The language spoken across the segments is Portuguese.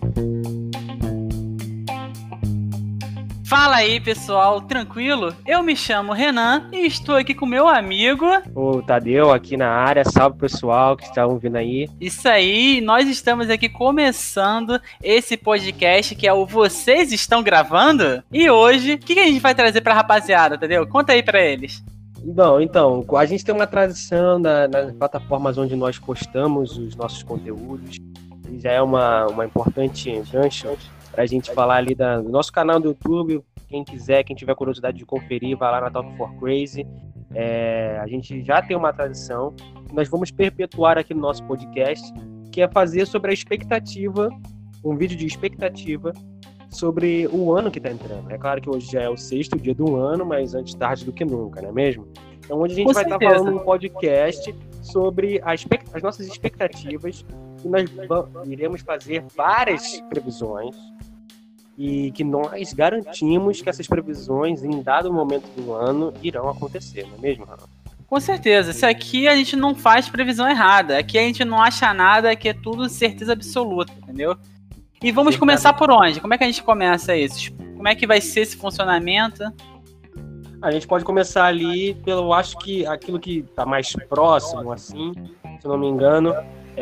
Fala aí, pessoal, tranquilo? Eu me chamo Renan e estou aqui com meu amigo... O Tadeu aqui na área, salve pessoal que está ouvindo aí. Isso aí, nós estamos aqui começando esse podcast que é o Vocês Estão Gravando? E hoje, o que a gente vai trazer pra rapaziada, Tadeu? Conta aí pra eles. Bom, então, a gente tem uma tradição nas plataformas onde nós postamos os nossos conteúdos. E já é uma importante gancho pra gente falar ali do nosso canal do YouTube. Quem quiser, quem tiver curiosidade de conferir, vai lá na Talk for Crazy. A gente já tem uma tradição que nós vamos perpetuar aqui no nosso podcast, que é fazer sobre a expectativa, um vídeo de expectativa sobre o ano que está entrando. É claro que hoje já é o 6º dia do ano, mas antes tarde do que nunca, não é mesmo? Então hoje a gente vai estar falando um podcast sobre as nossas expectativas, e nós iremos fazer várias previsões e que nós garantimos que essas previsões em dado momento do ano irão acontecer, não é mesmo, Rafa? Com certeza, isso aqui a gente não faz previsão errada, aqui a gente não acha nada, aqui é tudo certeza absoluta, entendeu? E vamos começar por onde? Como é que a gente começa isso? Como é que vai ser esse funcionamento? A gente pode começar ali pelo, acho que aquilo que está mais próximo, assim, se eu não me engano,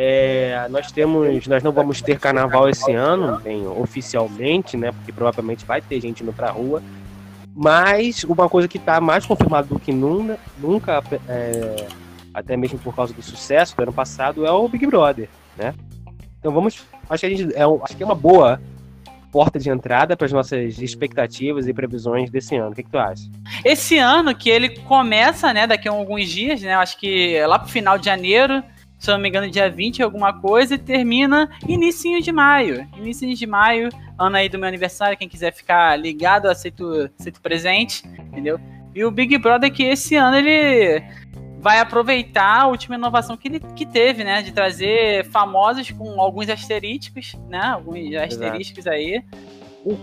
nós não vamos ter carnaval esse ano, bem, oficialmente, né, porque provavelmente vai ter gente indo pra rua, mas uma coisa que está mais confirmada do que nunca, até mesmo por causa do sucesso do ano passado, é o Big Brother, né? Então acho que é uma boa porta de entrada para as nossas expectativas e previsões desse ano. O que tu acha? Esse ano que ele começa, né, daqui a alguns dias, né, acho que é lá pro final de janeiro, se eu não me engano, dia 20 alguma coisa, e termina inicinho de maio. Início de maio, ano aí do meu aniversário, quem quiser ficar ligado, aceito presente, entendeu? E o Big Brother que esse ano ele vai aproveitar a última inovação que teve, né? De trazer famosos com alguns asterísticos, né? Alguns asterísticos aí. O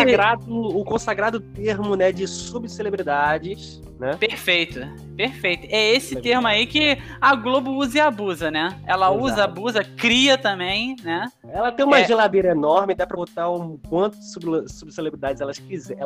consagrado termo, né, de subcelebridades, né? Perfeito. É esse termo aí que a Globo usa e abusa, né? Ela usa, abusa, cria também, né? Ela tem uma geladeira enorme, dá pra botar um quanto de subcelebridades ela quiser.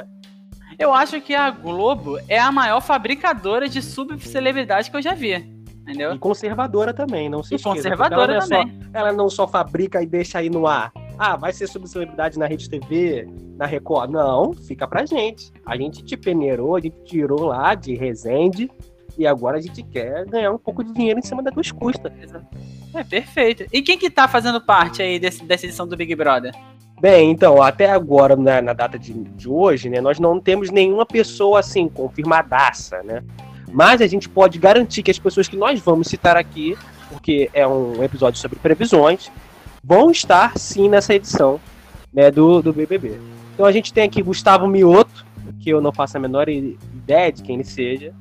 Eu acho que a Globo é a maior fabricadora de subcelebridades que eu já vi, entendeu? E conservadora também, não se esqueça. Conservadora também. Ela não só fabrica e deixa aí no ar. Ah, vai ser subcelebridade na Rede TV, na Record. Não, fica pra gente. A gente te peneirou, a gente tirou lá de Resende e agora a gente quer ganhar um pouco de dinheiro em cima das tuas custas. Perfeito. E quem que tá fazendo parte aí dessa edição do Big Brother? Bem, então, até agora, na data de hoje, né, nós não temos nenhuma pessoa, assim, confirmadaça, né? Mas a gente pode garantir que as pessoas que nós vamos citar aqui, porque é um episódio sobre previsões, vão estar, sim, nessa edição, né, do BBB. Então a gente tem aqui Gustavo Mioto, que eu não faço a menor ideia de quem ele seja.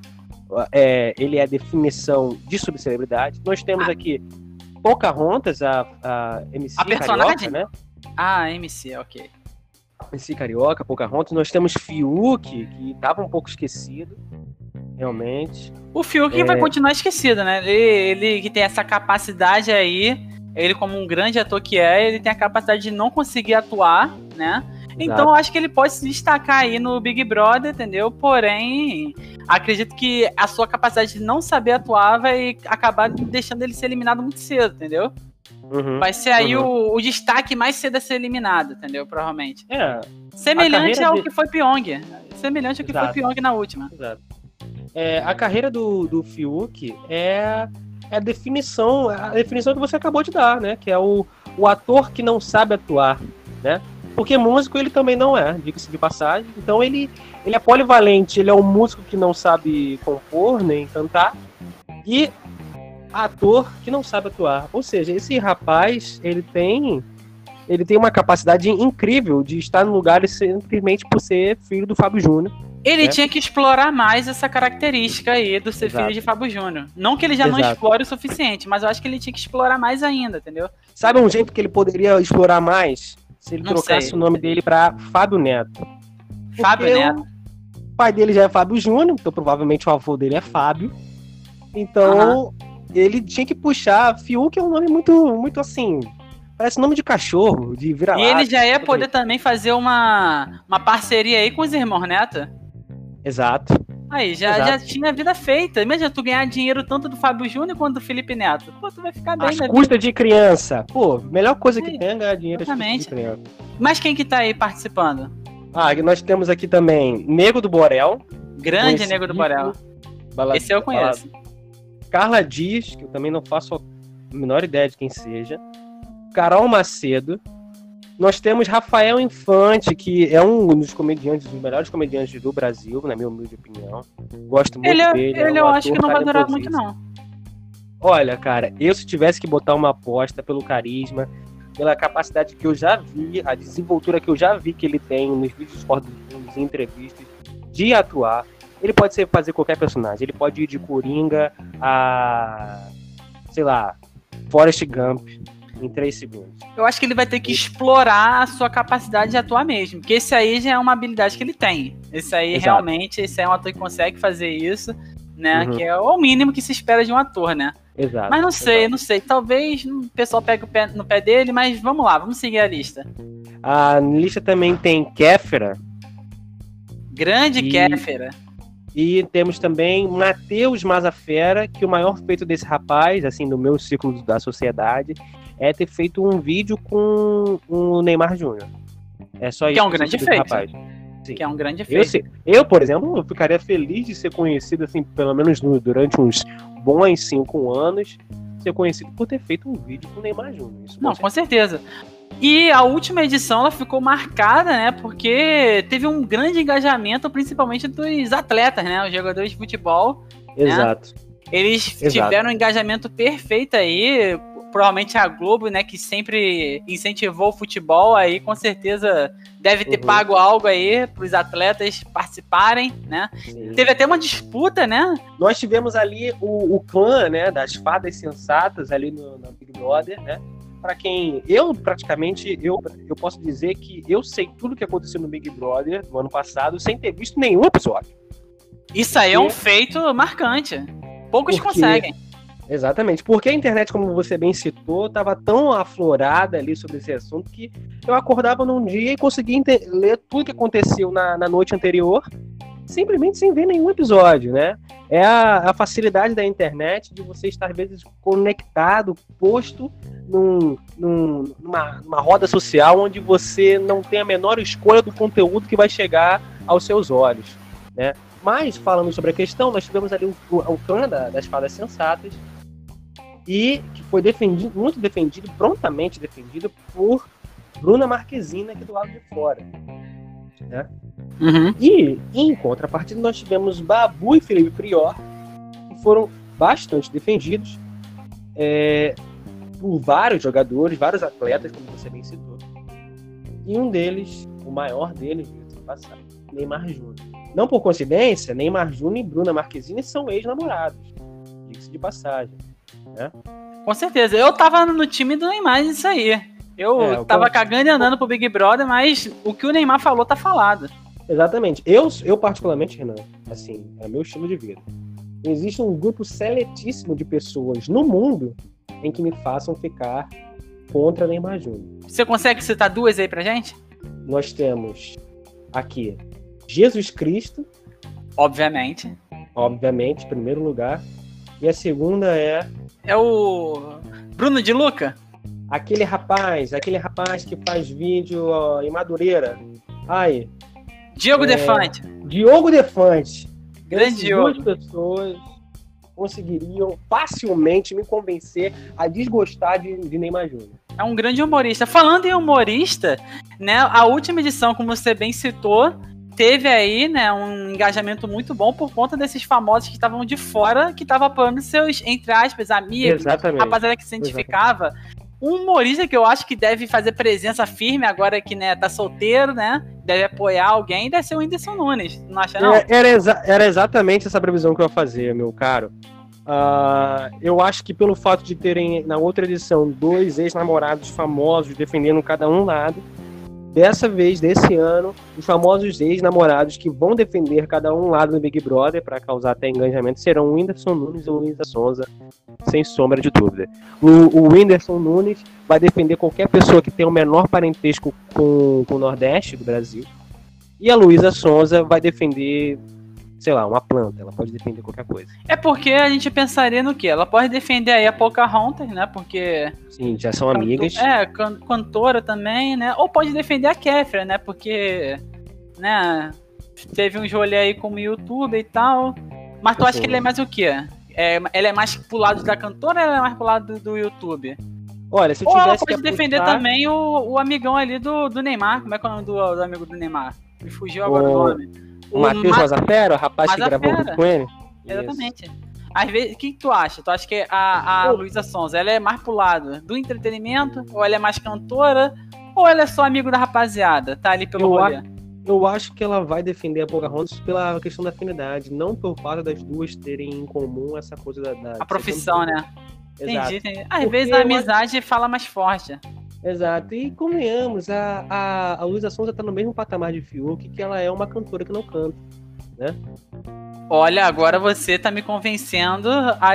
Ele é a definição de subcelebridade. Nós temos aqui Pocahontas, a MC a personagem? Carioca, né? Ah, MC, ok. MC Carioca, Pocahontas. Nós temos Fiuk, que estava um pouco esquecido, realmente. O Fiuk vai continuar esquecido, né? Ele que tem essa capacidade aí, ele como um grande ator que ele tem a capacidade de não conseguir atuar, né? Exato. Então eu acho que ele pode se destacar aí no Big Brother, entendeu? Porém, acredito que a sua capacidade de não saber atuar vai acabar deixando ele ser eliminado muito cedo, entendeu? Vai ser aí o destaque mais cedo a ser eliminado, entendeu? Provavelmente. Semelhante ao que foi Pyong. Semelhante ao que foi Pyong na última. Exato. A carreira do Fiuk é a definição que você acabou de dar, né? Que é o ator que não sabe atuar, né? Porque músico ele também não é, diga-se de passagem. Então ele é polivalente, ele é um músico que não sabe compor nem cantar e ator que não sabe atuar. Ou seja, esse rapaz, ele tem uma capacidade incrível de estar no lugar simplesmente por ser filho do Fábio Júnior. Ele tinha que explorar mais essa característica aí do ser filho de Fábio Júnior. Não que ele já não explore o suficiente, mas eu acho que ele tinha que explorar mais ainda, entendeu? Sabe um jeito que ele poderia explorar mais? Se ele trocasse o nome dele pra Fábio Neto. Fábio Neto. O pai dele já é Fábio Júnior, então provavelmente o avô dele é Fábio. Então, ele tinha que puxar. Fiuk é um nome muito, muito assim, Parece nome de cachorro, de vira-lata. E ele já ia poder também fazer uma parceria aí com os irmãos Neto. Exato. Aí, já tinha a vida feita. Imagina tu ganhar dinheiro tanto do Fábio Júnior quanto do Felipe Neto. Pô, tu vai ficar bem, né? As custas de criança. Pô, melhor coisa que tem é ganhar dinheiro de criança. Mas quem que tá aí participando? Nós temos aqui também Nego do Borel. Grande Nego do Borel. Esse eu conheço. Carla Dias, que eu também não faço a menor ideia de quem seja. Carol Macedo. Nós temos Rafael Infante, que é um dos comediantes, dos melhores comediantes do Brasil, na minha humilde opinião. Gosto muito dele. Ele eu acho que não vai durar muito, não. Olha, cara, eu se tivesse que botar uma aposta pelo carisma, pela capacidade que eu já vi, a desenvoltura que eu já vi que ele tem nos vídeos nos entrevistas, de atuar, ele pode fazer qualquer personagem. Ele pode ir de Coringa a, sei lá, Forrest Gump em 3 segundos. Eu acho que ele vai ter que explorar a sua capacidade de atuar mesmo, porque esse aí já é uma habilidade que ele tem. Esse aí, Exato. Realmente, esse é um ator que consegue fazer isso, né? Que é o mínimo que se espera de um ator, né? Exato. Mas não sei. Talvez o pessoal pegue no pé dele, mas vamos lá, vamos seguir a lista. A lista também tem Kéfera. Grande Kéfera. E temos também Matheus Mazafera, que o maior feito desse rapaz, assim, no meu círculo da sociedade, é ter feito um vídeo com o Neymar Júnior. É só isso. Que é um grande feito. Rapaz. Sim. Que é um grande feito. Eu, por exemplo, eu ficaria feliz de ser conhecido, assim, pelo menos durante uns bons 5 anos, ser conhecido por ter feito um vídeo com o Neymar Júnior. Com certeza. E a última edição ela ficou marcada, né? Porque teve um grande engajamento, principalmente dos atletas, né? Os jogadores de futebol. Exato. Né? Eles tiveram um engajamento perfeito aí. Provavelmente a Globo, né? Que sempre incentivou o futebol aí, com certeza deve ter pago algo aí para os atletas participarem, né? Sim. Teve até uma disputa, né? Nós tivemos ali o clã, né? Das fadas sensatas ali no Big Brother, né? Para quem eu posso dizer que eu sei tudo que aconteceu no Big Brother no ano passado sem ter visto nenhum episódio. Isso aí é um feito marcante. Poucos conseguem. Exatamente, porque a internet, como você bem citou, estava tão aflorada ali sobre esse assunto que eu acordava num dia e conseguia ler tudo que aconteceu na noite anterior, simplesmente sem ver nenhum episódio, né? É a facilidade da internet de você estar, às vezes, conectado, posto numa roda social onde você não tem a menor escolha do conteúdo que vai chegar aos seus olhos, né? Mas, falando sobre a questão, nós tivemos ali o clã das fadas sensatas, e que foi prontamente defendido por Bruna Marquezine aqui do lado de fora, né? E, em contrapartida, nós tivemos Babu e Felipe Prior, que foram bastante defendidos por vários jogadores, vários atletas, como você bem citou. E um deles, o maior deles, Neymar Júnior. Não por coincidência, Neymar Júnior e Bruna Marquezine são ex-namorados, diga-se de passagem, né? Com certeza, eu tava no time do Neymar nisso aí. Eu tava cagando e andando pro Big Brother, mas o que o Neymar falou tá falado. Exatamente. Eu particularmente, Renan, assim, é meu estilo de vida. Existe um grupo seletíssimo de pessoas no mundo em que me façam ficar contra Neymar Júnior. Você consegue citar 2 aí pra gente? Nós temos aqui Jesus Cristo. Obviamente, em primeiro lugar. E a segunda é o Bruno de Luca? Aquele rapaz que faz vídeo em Madureira. Diogo Defante. Diogo Defante. Grande Diogo. 2 pessoas conseguiriam facilmente me convencer a desgostar de Neymar Júnior. É um grande humorista. Falando em humorista, né, a última edição, como você bem citou, teve aí, né, um engajamento muito bom por conta desses famosos que estavam de fora, que estavam apoiando seus, entre aspas, amigos, rapaziada que se identificava. Exatamente. Um humorista que eu acho que deve fazer presença firme agora que, né, tá solteiro, né, deve apoiar alguém, deve ser o Whindersson Nunes, não acha não? Era exatamente essa previsão que eu ia fazer, meu caro. Eu acho que pelo fato de terem, na outra edição, 2 ex-namorados famosos defendendo cada um lado, dessa vez, desse ano, os famosos ex-namorados que vão defender cada um lado do Big Brother para causar até engajamento serão o Whindersson Nunes e o Luísa Sonza, sem sombra de dúvida. O Whindersson Nunes vai defender qualquer pessoa que tenha o menor parentesco com o Nordeste do Brasil. E a Luísa Sonza vai defender, sei lá, uma planta. Ela pode defender qualquer coisa. É porque a gente pensaria no quê? Ela pode defender aí a Pocahontas, né? Porque... Sim, já são amigas. Cantora também, né? Ou pode defender a Kéfera, né? Porque, né? Teve um rolê aí como YouTube e tal. Mas tu acha que ele é mais o quê? Ela é mais pro lado da cantora ou ela é mais pro lado do YouTube? Olha, se eu ou tivesse ela pode defender também o amigão ali do Neymar. Como é que é o nome do amigo do Neymar? Me fugiu agora o nome. O Matheus Mazafera, o rapaz que gravou com ele? Exatamente. Isso. Às vezes, o que tu acha? Tu acha que a Luísa Sonza, ela é mais pro lado do entretenimento? Ou ela é mais cantora? Ou ela é só amigo da rapaziada? Tá ali pelo rolê? Eu acho que ela vai defender a Pocahontas pela questão da afinidade, não por fato das duas terem em comum essa coisa da a profissão, né? Exato. Entendi. Às vezes a amizade fala mais forte. Exato, e convenhamos, a Luísa Sonza tá no mesmo patamar de Fiuk, que ela é uma cantora que não canta, né? Olha, agora você tá me convencendo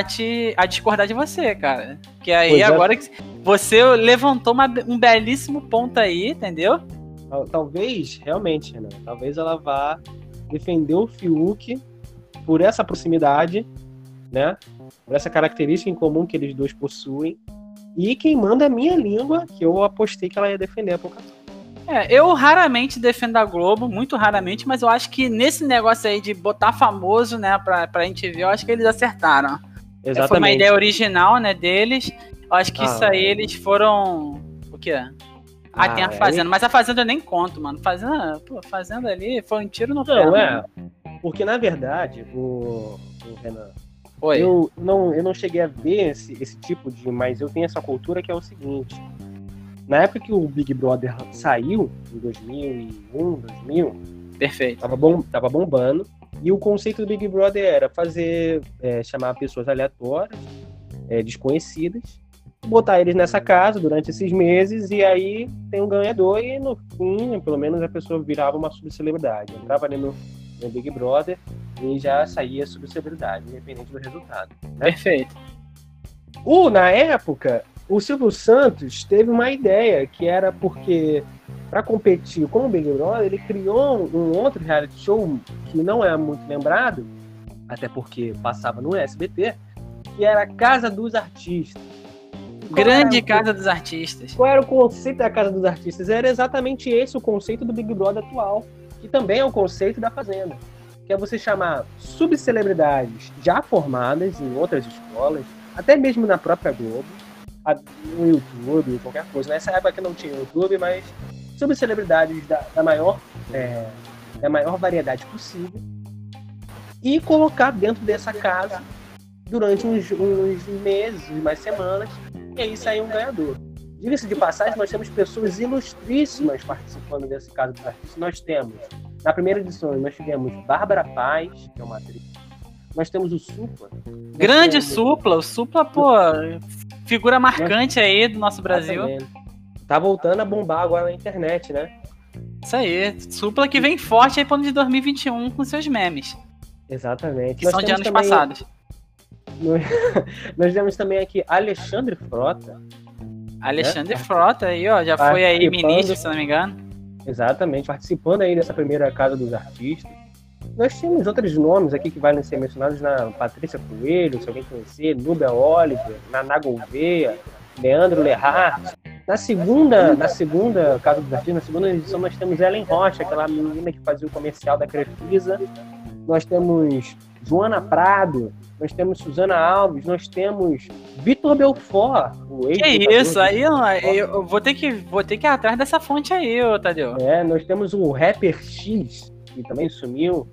a discordar de você, cara. Que aí agora que você levantou um belíssimo ponto aí, entendeu? Talvez, realmente, Renan, talvez ela vá defender o Fiuk por essa proximidade, né? Por essa característica em comum que eles dois possuem. E quem manda é a minha língua, que eu apostei que ela ia defender a Pocahontas. Eu raramente defendo a Globo, muito raramente, mas eu acho que nesse negócio aí de botar famoso, né, pra gente ver, eu acho que eles acertaram. Exatamente. Foi uma ideia original, né, deles. Eu acho que isso aí eles foram... O quê? Tem a Fazenda, mas a Fazenda eu nem conto, mano. Fazenda ali foi um tiro no pé. Não, porque na verdade, o Renan... Oi. Eu não cheguei a ver esse tipo de... Mas eu tenho essa cultura que é o seguinte. Na época que o Big Brother saiu, em 2001, 2000... Perfeito. Tava bombando. E o conceito do Big Brother era chamar pessoas aleatórias, desconhecidas, botar eles nessa casa durante esses meses, e aí tem um ganhador, e no fim, pelo menos a pessoa virava uma subcelebridade. Entrava ali no Big Brother e já saía subcelebridade, independente do resultado. Né? Perfeito. Na época, o Silvio Santos teve uma ideia, que era porque, para competir com o Big Brother, ele criou um outro reality show que não é muito lembrado, até porque passava no SBT, que era a Casa dos Artistas. Grande Casa dos Artistas. Qual era o conceito da Casa dos Artistas? Era exatamente esse o conceito do Big Brother atual, que também é o conceito da Fazenda, que é você chamar subcelebridades já formadas em outras escolas, até mesmo na própria Globo, no YouTube, qualquer coisa. Nessa época que não tinha YouTube, mas subcelebridades da maior variedade possível, e colocar dentro dessa casa durante uns meses, umas semanas, e aí sair um ganhador. Diga-se de passagem, nós temos pessoas ilustríssimas participando desse caso dos artistas. Nós temos, na primeira edição, nós tivemos Bárbara Paz, que é uma atriz. Nós temos o Supla. Grande Supla. O Supla, figura marcante aí do nosso Brasil. Tá voltando a bombar agora na internet, né? Isso aí. Supla que vem forte aí pro ano de 2021 com seus memes. Exatamente. Que são de anos passados. Nós temos também aqui Alexandre Frota. Alexandre Frota aí, ó, já foi aí ministro, se não me engano. Exatamente, participando aí dessa primeira Casa dos Artistas. Nós temos outros nomes aqui que valem ser mencionados, na Patrícia Coelho, se alguém conhecer, Núbia Oliver, Naná Gouveia, Leandro Lerhart. Na segunda Casa dos Artistas, na segunda edição, nós temos Ellen Rocha, aquela menina que fazia o comercial da Crefisa. Nós temos Joana Prado, nós temos Suzana Alves, nós temos Vitor Belfort, o ex. Que isso, aí eu vou ter que ir atrás dessa fonte aí, ô Tadeu. Nós temos o Rapper X, que também sumiu.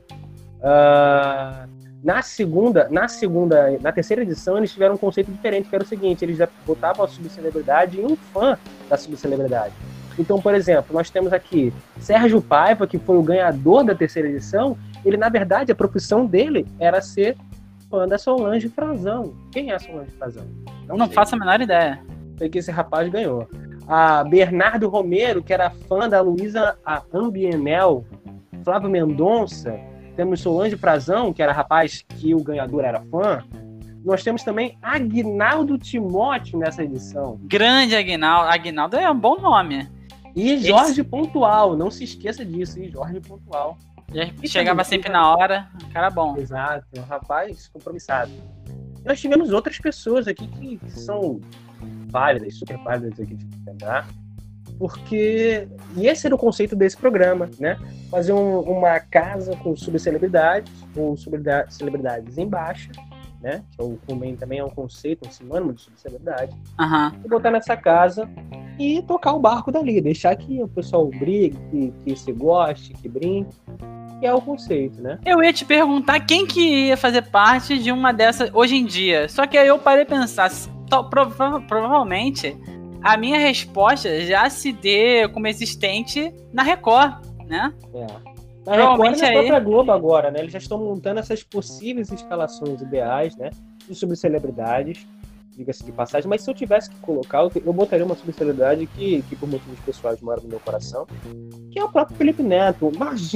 Na terceira edição, eles tiveram um conceito diferente, que era o seguinte: eles botavam a subcelebridade e um fã da subcelebridade. Então, por exemplo, nós temos aqui Sérgio Paiva, que foi o ganhador da terceira edição. Ele, na verdade, a profissão dele era ser fã da Solange Frazão. Quem é a Solange Frazão? Não faço a menor ideia. Sei que esse rapaz ganhou. a Bernardo Romero, que era fã da Luísa Ambienel, Flávio Mendonça, temos Solange Frazão, que era rapaz que o ganhador era fã. Nós temos também Aguinaldo Timóteo nessa edição. Grande Aguinaldo. Aguinaldo é um bom nome. E Jorge Pontual, não se esqueça disso, e Jorge Pontual. Já chegava sempre na hora, cara bom. Exato, um rapaz compromissado. Nós tivemos outras pessoas aqui que são válidas, super válidas aqui de lembrar, porque... E esse era o conceito desse programa, né? Fazer uma casa com subcelebridades, ou celebridades em baixa, né? Que também é um conceito, um sinônimo de subcelebridade. E botar nessa casa e tocar o barco dali, deixar que o pessoal brigue, que se goste, que brinque. Que é o conceito, né? Eu ia te perguntar quem que ia fazer parte de uma dessas hoje em dia. Só que aí eu parei de pensar, provavelmente a minha resposta já se dê como existente na Record, né? Na Record e na própria Globo agora, né? Eles já estão montando essas possíveis escalações ideais, né? De subcelebridades, diga-se de passagem. Mas se eu tivesse que colocar, eu botaria uma subcelebridade que por motivos pessoais mora no meu coração, que é o próprio Felipe Neto.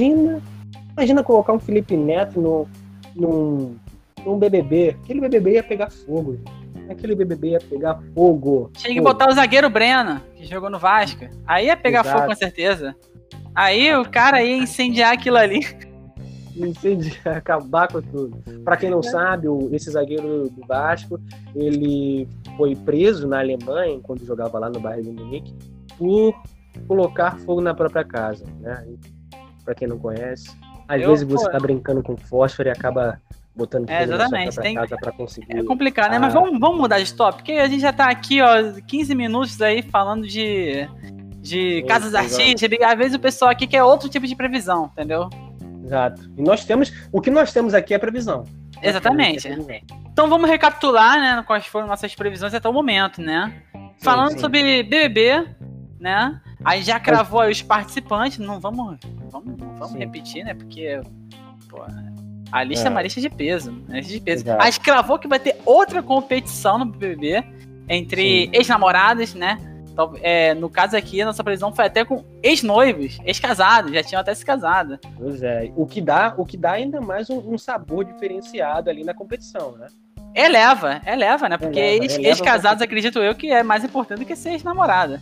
Imagina colocar um Felipe Neto num BBB. Aquele BBB ia pegar fogo. Aquele BBB ia pegar fogo. Tinha que botar o zagueiro Breno, que jogou no Vasco. Aí ia pegar fogo com certeza. Aí o cara ia incendiar aquilo ali. Incendiar, acabar com tudo. Pra quem não sabe, esse zagueiro do Vasco, ele foi preso na Alemanha, quando jogava lá no Bayern de Munique, por colocar fogo na própria casa, né? Pra quem não conhece, às vezes você tá brincando com fósforo e acaba botando fogo na sua própria casa pra conseguir. É complicado, né? Mas vamos mudar de tópico, porque a gente já tá aqui, ó, 15 minutos aí falando de casas artísticas. Às vezes o pessoal aqui quer outro tipo de previsão, entendeu? Exato. E o que nós temos aqui é previsão. Exatamente. Então vamos recapitular, né, quais foram nossas previsões até o momento, né? Falando sobre BBB, né? Aí já cravou aí os participantes, não vamos repetir, né? Porque pô, a lista é uma lista de peso. Aí cravou que vai ter outra competição no BBB entre ex-namoradas, né? Então, no caso aqui, a nossa previsão foi até com ex-noivos, ex-casados, já tinham até se casado. Pois é, o que dá ainda mais um sabor diferenciado ali na competição, né? Eleva, né? Porque ex-casados, acredito eu, que é mais importante do que ser ex-namorada.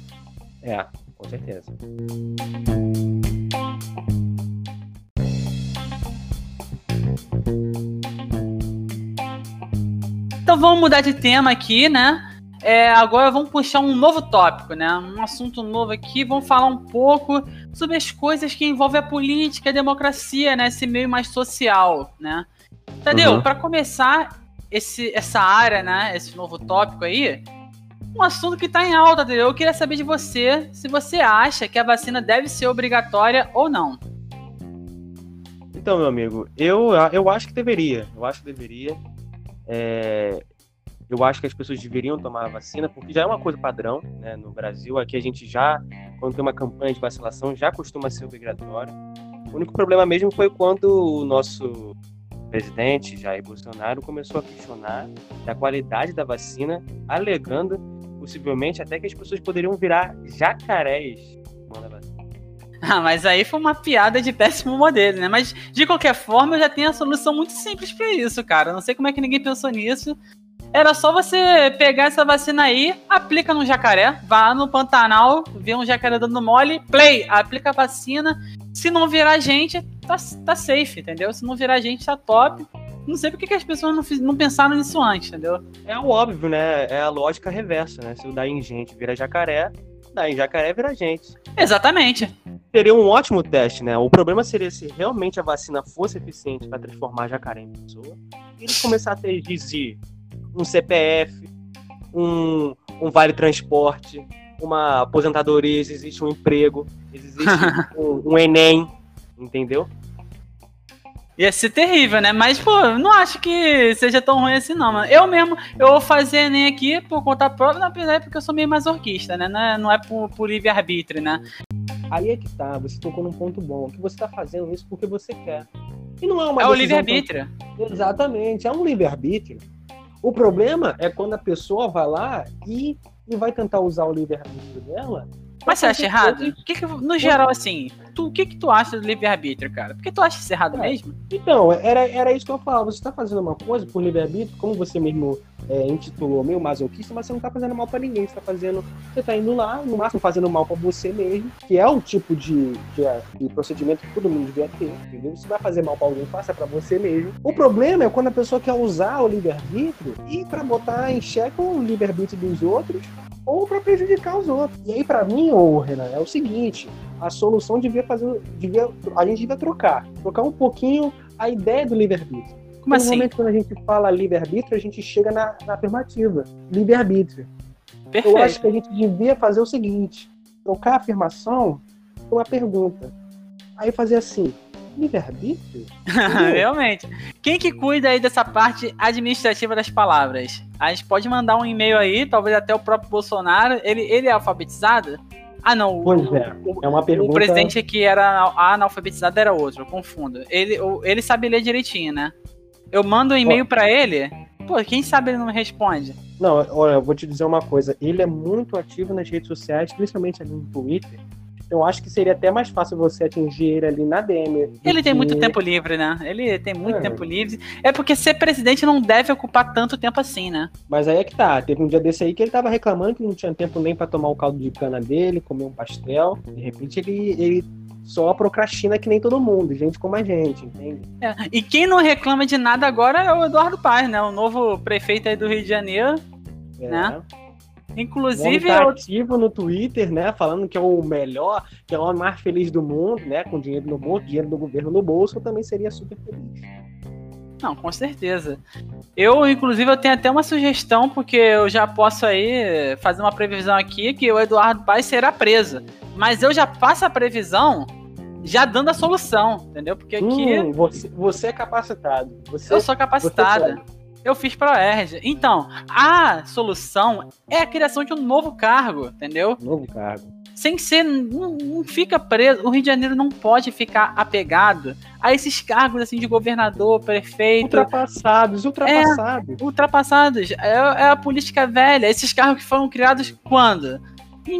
Com certeza. Então vamos mudar de tema aqui, né? Agora vamos puxar um novo tópico, né? Um assunto novo aqui. Vamos falar um pouco sobre as coisas que envolvem a política, a democracia, né? Esse meio mais social, né? Tadeu, para começar essa área, né? Esse novo tópico aí, um assunto que tá em alta, Tadeu. Eu queria saber de você se você acha que a vacina deve ser obrigatória ou não. Então, meu amigo, eu acho que deveria. Eu acho que as pessoas deveriam tomar a vacina, porque já é uma coisa padrão, né, no Brasil. Aqui a gente quando tem uma campanha de vacinação, já costuma ser obrigatório. O único problema mesmo foi quando o nosso presidente, Jair Bolsonaro, começou a questionar a qualidade da vacina, alegando, possivelmente, até que as pessoas poderiam virar jacarés tomando a vacina. Mas aí foi uma piada de péssimo modelo, né? Mas, de qualquer forma, eu já tenho a solução muito simples pra isso, cara. Eu não sei como é que ninguém pensou nisso. Era só você pegar essa vacina aí, aplica no jacaré, vai lá no Pantanal, vê um jacaré dando mole, play, aplica a vacina. Se não virar gente, tá safe, entendeu? Se não virar gente, tá top. Não sei porque que as pessoas não pensaram nisso antes, entendeu? É o óbvio, né? É a lógica reversa, né? Se o dar em gente vira jacaré, dar em jacaré vira gente. Exatamente. Seria um ótimo teste, né? O problema seria se realmente a vacina fosse eficiente para transformar jacaré em pessoa, e ele começar a exigir um CPF, um vale transporte, uma aposentadoria, existe um emprego, existe um Enem, entendeu? Ia ser terrível, né? Mas, pô, eu não acho que seja tão ruim assim, não, mano. Eu vou fazer Enem aqui por conta própria, na verdade, porque eu sou meio masoquista, né? Não é por livre-arbítrio, né? Aí é que tá, você tocou num ponto bom, que você tá fazendo isso porque você quer. E não é uma decisão... o livre-arbítrio. Exatamente, é um livre-arbítrio. O problema é quando a pessoa vai lá e e vai tentar usar o livre-arbítrio dela. Mas você acha errado? No geral, assim, o que tu acha do livre-arbítrio, cara? Porque tu acha isso errado mesmo? Então, era isso que eu falava. Você tá fazendo uma coisa por livre-arbítrio, como você mesmo intitulou, meio masoquista, mas você não tá fazendo mal pra ninguém. Você tá indo lá, no máximo fazendo mal pra você mesmo, que é o tipo de procedimento que todo mundo devia ter, entendeu? Se vai fazer mal pra alguém, faça pra você mesmo. O problema é quando a pessoa quer usar o livre-arbítrio e pra botar em xeque o livre-arbítrio dos outros, ou para prejudicar os outros. E aí, para mim, Renan, é o seguinte: a solução a gente devia trocar um pouquinho a ideia do livre-arbítrio. Como assim? Normalmente, quando a gente fala livre-arbítrio, a gente chega na afirmativa. Livre-arbítrio. Perfeito. Eu acho que a gente devia fazer o seguinte: trocar a afirmação por uma pergunta. Aí fazer assim: livre-arbítrio? Realmente. Quem que cuida aí dessa parte administrativa das palavras? A gente pode mandar um e-mail aí, talvez até o próprio Bolsonaro. Ele é alfabetizado? Ah, não. Pois é uma pergunta... O presidente que era analfabetizado era outro, eu confundo. Ele sabe ler direitinho, né? Eu mando um e-mail pra ele, pô, quem sabe ele não me responde? Não, olha, eu vou te dizer uma coisa. Ele é muito ativo nas redes sociais, principalmente ali no Twitter. Então, eu acho que seria até mais fácil você atingir ele ali na DM. Ele tem muito tempo livre, né? Ele tem muito tempo livre. É porque ser presidente não deve ocupar tanto tempo assim, né? Mas aí é que tá. Teve um dia desse aí que ele tava reclamando que não tinha tempo nem pra tomar o caldo de cana dele, comer um pastel. De repente, ele só procrastina que nem todo mundo, gente como a gente, entende? E quem não reclama de nada agora é o Eduardo Paes, né? O novo prefeito aí do Rio de Janeiro, né? Inclusive, tá ativo no Twitter, né, falando que é o melhor, que é o homem mais feliz do mundo, né, com dinheiro no bolso, dinheiro do governo no bolso, eu também seria super feliz. Não, com certeza. Inclusive, eu tenho até uma sugestão, porque eu já posso aí fazer uma previsão aqui que o Eduardo Paes será preso. Mas eu já faço a previsão já dando a solução, entendeu? Porque aqui... Você é capacitado. Eu sou capacitada. Eu fiz para a UERJ. Então, a solução é a criação de um novo cargo, entendeu? Novo cargo. Sem ser... Não fica preso. O Rio de Janeiro não pode ficar apegado a esses cargos assim de governador, prefeito... Ultrapassados. Ultrapassados. É a política velha. Esses cargos que foram criados quando? Em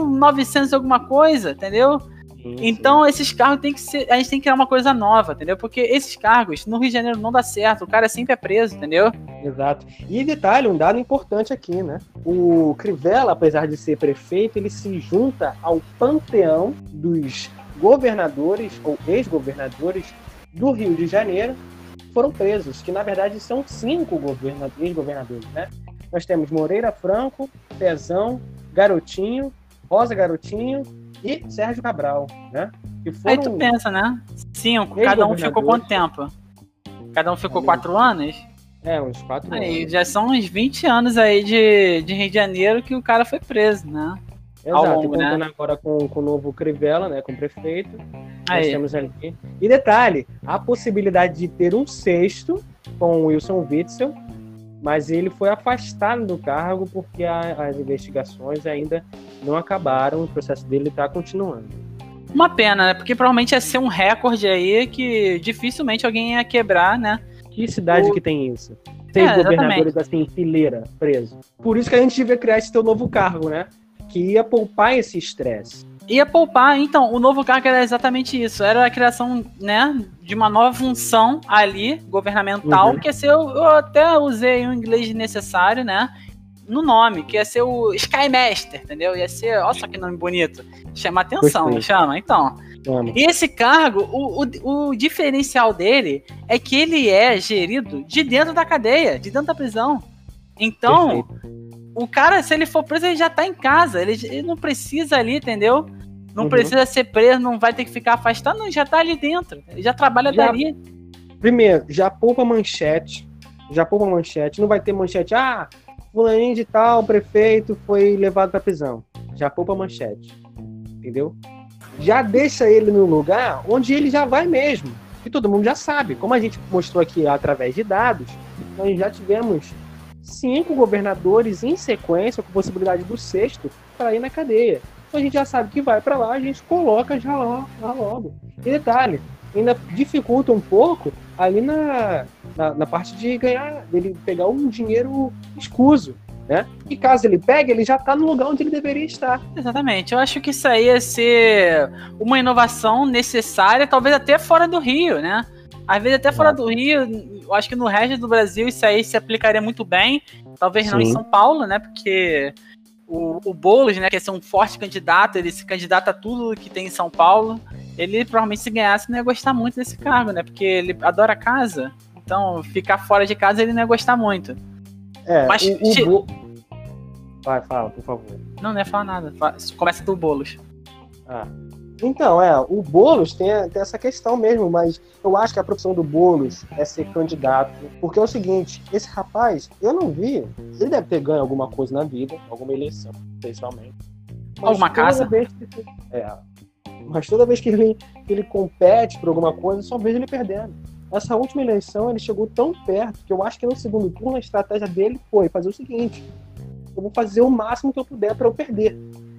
1900 alguma coisa, entendeu? Então, esses cargos a gente tem que criar uma coisa nova, entendeu? Porque esses cargos no Rio de Janeiro não dá certo, o cara sempre é preso, entendeu? Exato. E detalhe, um dado importante aqui, né? O Crivella, apesar de ser prefeito, ele se junta ao panteão dos governadores ou ex-governadores do Rio de Janeiro que foram presos, que na verdade são 5 ex-governadores, né? Nós temos Moreira Franco, Pezão, Garotinho, Rosa Garotinho e Sérgio Cabral, né? Que foram... Aí tu pensa, né? 5, cada um ficou quanto tempo? Cada um ficou 4 anos? Uns 4 anos. Aí já são uns 20 anos aí de Rio de Janeiro que o cara foi preso, né? Exato, longo, e contando agora com o novo Crivella, né? Com o prefeito. Nós temos ali. E detalhe, a possibilidade de ter um 6º com o Wilson Witzel, mas ele foi afastado do cargo porque as investigações ainda não acabaram, o processo dele está continuando. Uma pena, né? Porque provavelmente ia ser um recorde aí que dificilmente alguém ia quebrar, né? Que cidade que tem isso? 6 governadores assim, fileira, preso. Por isso que a gente devia criar esse teu novo cargo, né? Que ia poupar esse estresse. Ia poupar, então, o novo cargo era exatamente isso, era a criação, né, de uma nova função ali, governamental, que ia ser, eu até usei o inglês necessário, né, no nome, que ia ser o Sky Master, entendeu? Ia ser, olha só que nome bonito, chama atenção, não chama? Então, e esse cargo, o diferencial dele é que ele é gerido de dentro da cadeia, de dentro da prisão. Então, o cara, se ele for preso, ele já tá em casa, ele não precisa ali, entendeu? Não precisa ser preso, não vai ter que ficar afastado, não, já tá ali dentro, ele já trabalha dali. Primeiro, já poupa manchete, não vai ter manchete, fulaninho de tal, prefeito, foi levado pra prisão. Já poupa manchete, entendeu? Já deixa ele no lugar onde ele já vai mesmo, que todo mundo já sabe. Como a gente mostrou aqui através de dados, nós já tivemos 5 governadores em sequência, com possibilidade do 6º, para ir na cadeia. Então a gente já sabe que vai para lá, a gente coloca já lá logo. E detalhe, ainda dificulta um pouco ali na parte de ganhar, dele pegar um dinheiro escuso, né? E caso ele pegue, ele já tá no lugar onde ele deveria estar. Exatamente. Eu acho que isso aí ia ser uma inovação necessária, talvez até fora do Rio, né? Às vezes até fora do Rio, eu acho que no resto do Brasil isso aí se aplicaria muito bem. Talvez não em São Paulo, né? Porque o Boulos, né, que é ser um forte candidato, ele se candidata a tudo que tem em São Paulo. Ele provavelmente, se ganhasse, não ia gostar muito desse cargo, né? Porque ele adora casa. Então, ficar fora de casa ele não ia gostar muito. Mas vai, fala, por favor. Não ia falar nada. Começa do Boulos. Então, o Boulos tem essa questão mesmo, mas eu acho que a profissão do Boulos é ser candidato, porque é o seguinte, esse rapaz, eu não vi, ele deve ter ganho alguma coisa na vida, alguma eleição, principalmente. Alguma casa? Mas toda vez que ele compete por alguma coisa, eu só vejo ele perdendo. Nessa última eleição, ele chegou tão perto que eu acho que no segundo turno a estratégia dele foi fazer o seguinte: eu vou fazer o máximo que eu puder para eu perder.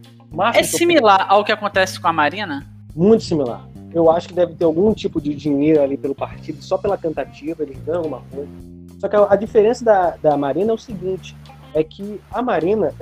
É similar ao que acontece com a Marina? Muito similar. Eu acho que deve ter algum tipo de dinheiro ali pelo partido, só pela tentativa, eles ganham alguma coisa. Só que a diferença da Marina é o seguinte, é que a Marina,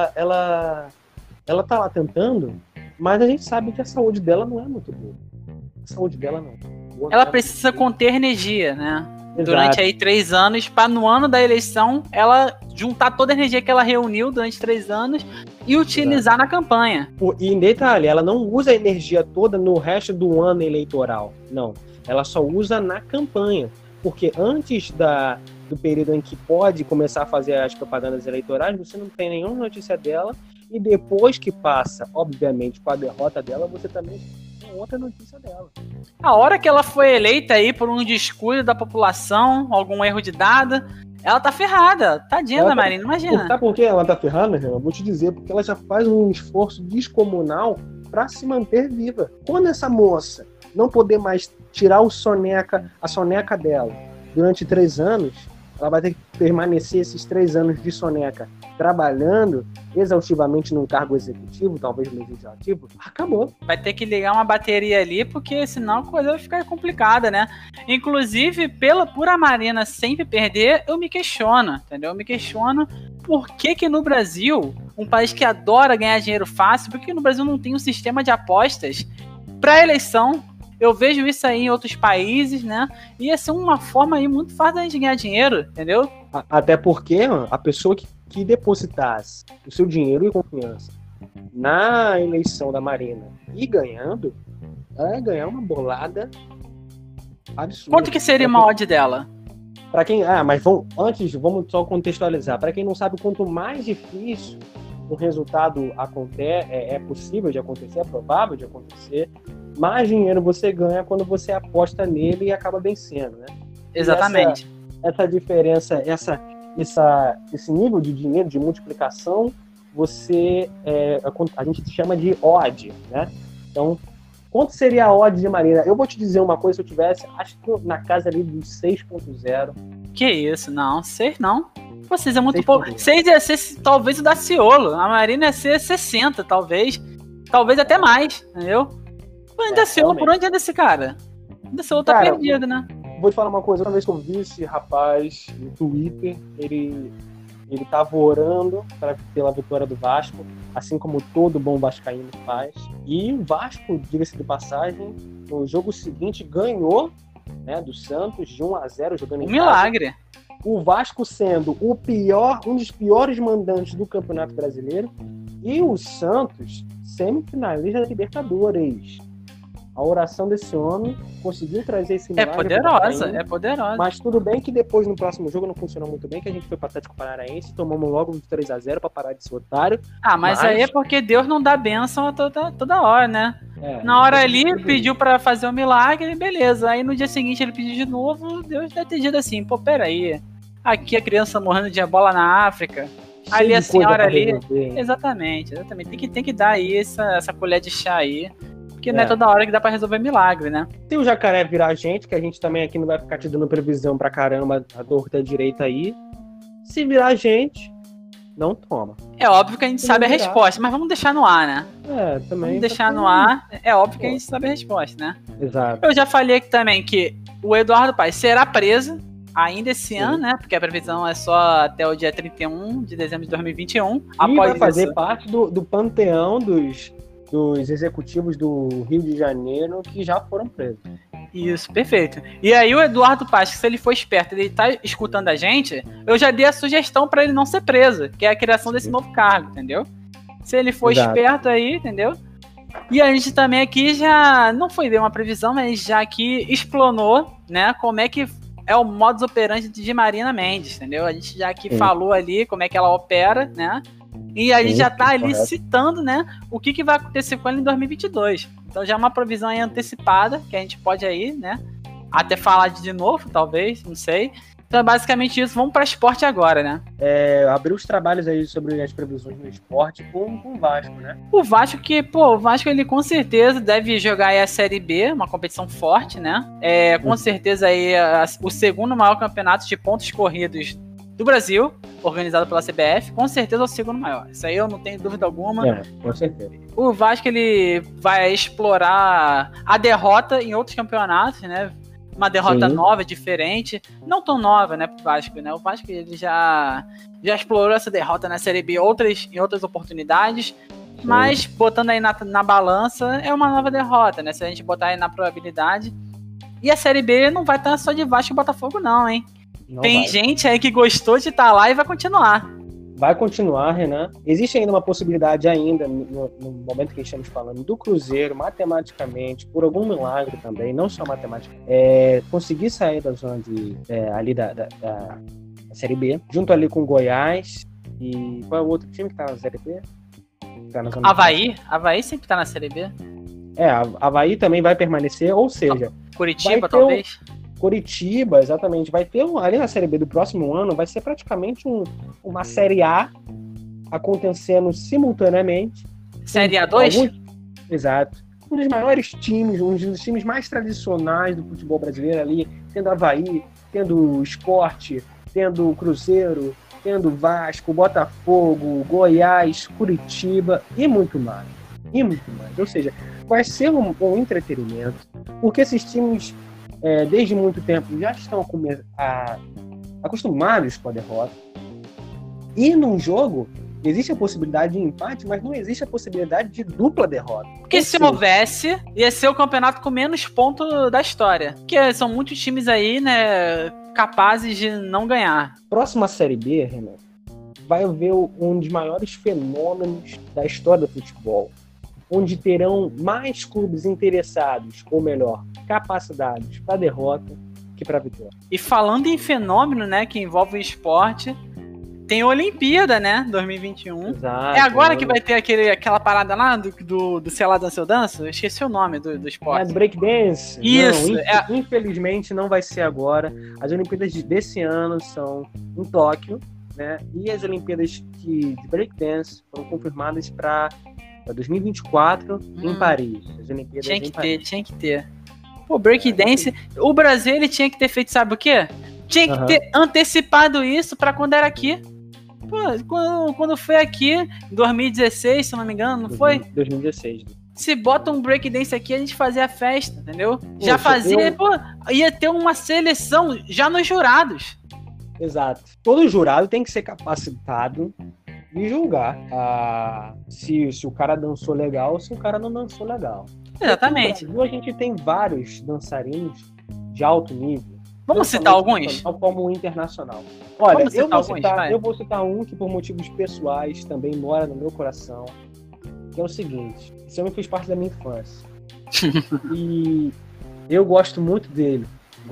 ela tá lá tentando, mas a gente sabe que a saúde dela não é muito boa. A saúde dela não. Ela precisa conter energia, né? Exato. Durante aí 3 anos, para no ano da eleição, ela juntar toda a energia que ela reuniu durante 3 anos e utilizar na campanha. E em detalhe, ela não usa a energia toda no resto do ano eleitoral. Não. Ela só usa na campanha. Porque antes do período em que pode começar a fazer as propagandas eleitorais, você não tem nenhuma notícia dela. E depois que passa, obviamente, com a derrota dela, você também tem outra notícia dela. A hora que ela foi eleita aí por um descuido da população, algum erro de dado, ela tá ferrada. Tadinha da Marina, imagina. Sabe por que ela tá ferrada, Renan? Eu vou te dizer, porque ela já faz um esforço descomunal para se manter viva. Quando essa moça não poder mais tirar a soneca dela durante 3 anos, ela vai ter que permanecer esses 3 anos de soneca trabalhando exaustivamente num cargo executivo, talvez no legislativo, acabou. Vai ter que ligar uma bateria ali, porque senão a coisa vai ficar complicada, né? Inclusive, por a Marina sempre perder, eu me questiono, entendeu? Eu me questiono por que no Brasil, um país que adora ganhar dinheiro fácil, por que no Brasil não tem um sistema de apostas para eleição? Eu vejo isso aí em outros países, né? E ia ser uma forma aí muito fácil de ganhar dinheiro, entendeu? Até porque a pessoa que depositasse o seu dinheiro e confiança na eleição da Marina e ganhando, ela ia ganhar uma bolada absurda. Quanto que seria uma odd dela? Para quem, mas vamos só contextualizar. Para quem não sabe, quanto mais difícil o resultado é possível de acontecer, é provável de acontecer, mais dinheiro você ganha quando você aposta nele e acaba vencendo, né? Exatamente. Essa diferença, esse nível de dinheiro, de multiplicação, a gente chama de odd, né? Então, quanto seria a odd de Marina? Eu vou te dizer uma coisa, se eu tivesse, acho que na casa ali dos 6.0. Que isso? Não, 6 não. Pô, 6 é muito pouco. 6 ia ser talvez o Daciolo. A Marina ia ser 60, talvez. Talvez até mais, entendeu? O Daciolo, por onde anda esse cara? O Daciolo tá perdido, né? Vou te falar uma coisa. Uma vez que eu vi esse rapaz no Twitter, ele tava orando pela vitória do Vasco, assim como todo bom vascaíno faz. E o Vasco, diga-se de passagem, no jogo seguinte ganhou, né, do Santos de 1-0 jogando em casa. Milagre. O Vasco sendo um dos piores mandantes do Campeonato Brasileiro e o Santos semifinalista da Libertadores. A oração desse homem conseguiu trazer esse milagre. É poderosa. Mas tudo bem que depois, no próximo jogo, não funcionou muito bem, que a gente foi para o Atlético Paranaense, tomamos logo um 3-0 para parar de ser otário. Mas aí é porque Deus não dá bênção toda hora, né? Na hora ali, pediu para fazer um milagre, beleza. Aí no dia seguinte ele pediu de novo, Deus deve ter dito assim, pô, peraí. Aqui a criança morrendo de ebola na África. Ali a senhora ali. Exatamente. Tem que dar aí essa colher de chá aí. Porque não é toda hora que dá pra resolver milagre, né? Se o jacaré virar gente, que a gente também aqui não vai ficar te dando previsão pra caramba, a torta direita aí. Se virar gente, não toma. É óbvio que a gente sabe a resposta, mas vamos deixar no ar, né? Também. Vamos deixar no ar. É óbvio que a gente sabe a resposta, né? Exato. Eu já falei aqui também que o Eduardo Paes será preso, ainda esse ano, né? Porque a previsão é só até o dia 31 de dezembro de 2021. E vai fazer parte do panteão dos executivos do Rio de Janeiro que já foram presos. Isso, perfeito. E aí o Eduardo Paes, se ele for esperto, ele tá escutando a gente, eu já dei a sugestão para ele não ser preso, que é a criação desse novo cargo, entendeu? Se ele for esperto aí, entendeu? E a gente também aqui já, não foi bem uma previsão, mas já aqui explanou, né, como é que é o modus operandi de Marina Mendes, entendeu? A gente já aqui falou ali como é que ela opera, né? E a gente já tá ali citando, né, o que vai acontecer com ela em 2022. Então já é uma previsão aí antecipada, que a gente pode aí, né, até falar de novo, talvez, não sei. Então é basicamente isso. Vamos para esporte agora, né? Abriu os trabalhos aí sobre as previsões no esporte com o Vasco, né? O Vasco o Vasco ele com certeza deve jogar aí a Série B, uma competição forte, né? Com certeza aí o segundo maior campeonato de pontos corridos do Brasil, organizado pela CBF, com certeza é o segundo maior. Isso aí eu não tenho dúvida alguma. Com certeza. O Vasco ele vai explorar a derrota em outros campeonatos, né? Uma derrota nova, diferente. Não tão nova, né, pro Vasco, né? O Vasco ele já explorou essa derrota na Série B em outras oportunidades. Mas, botando aí na balança, é uma nova derrota, né? Se a gente botar aí na probabilidade. E a Série B não vai estar só de Vasco e Botafogo, não, hein? Tem gente aí que gostou de estar lá e vai continuar. Vai continuar, Renan. Existe ainda uma possibilidade ainda, no momento que estamos falando, do Cruzeiro, matematicamente, por algum milagre também, não só matemática, conseguir sair da zona ali da Série B, junto ali com o Goiás. E qual é o outro time que tá na Série B? Tá na zona Avaí? Avaí sempre tá na Série B. Avaí também vai permanecer, ou seja... Curitiba, talvez? Curitiba, exatamente. Vai ter ali na Série B do próximo ano, vai ser praticamente uma Série A acontecendo simultaneamente. Série A2? Exato. Um dos maiores times, um dos times mais tradicionais do futebol brasileiro ali, tendo Avaí, tendo Sport, tendo Cruzeiro, tendo Vasco, Botafogo, Goiás, Curitiba e muito mais. Ou seja, vai ser um entretenimento, porque esses times desde muito tempo já estão acostumados com a derrota. E num jogo existe a possibilidade de empate, mas não existe a possibilidade de dupla derrota. Porque se houvesse, ia ser o campeonato com menos pontos da história. Porque são muitos times aí, né, capazes de não ganhar. Próxima Série B, Renan, vai haver um dos maiores fenômenos da história do futebol, onde terão mais clubes interessados, ou melhor, capacitados para derrota que para vitória. E falando em fenômeno, né, que envolve o esporte, tem a Olimpíada, né, 2021. Exato, é agora que vai ter aquela parada lá do Sei lá, Dança Eu Danço? Eu esqueci o nome do esporte. Do breakdance. Isso. Não, infelizmente não vai ser agora. As Olimpíadas desse ano são em Tóquio, né, e as Olimpíadas de breakdance foram confirmadas para 2024 em Paris. As Olimpíadas tinha que ter. Pô, breakdance, o Brasil ele tinha que ter feito, sabe o quê? Tinha que ter antecipado isso pra quando era aqui. Pô, quando foi aqui, em 2016, se eu não me engano, não foi? 2016. Se bota um breakdance aqui, a gente fazia a festa, entendeu? Já fazia, ia ter uma seleção já nos jurados. Exato. Todo jurado tem que ser capacitado de julgar se o cara dançou legal ou se o cara não dançou legal. Exatamente. No Brasil, a gente tem vários dançarinos de alto nível. Vamos citar alguns? Como internacional. Olha, eu vou citar um que por motivos pessoais também mora no meu coração, que é o seguinte: esse homem fez parte da minha infância. E eu gosto muito dele.